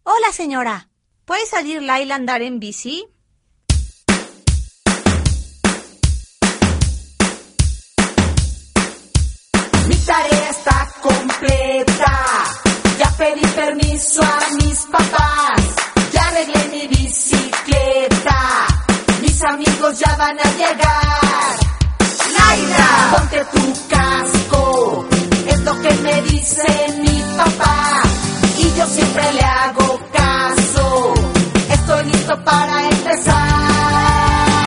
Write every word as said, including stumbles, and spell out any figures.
Hola, señora. ¿Puede salir Laila a andar en bici? Mi tarea está completa. Ya pedí permiso a mis papás. Ya arreglé mi bicicleta. Mis amigos ya van a llegar. Laila, ponte tu casco. Es lo que me dice mi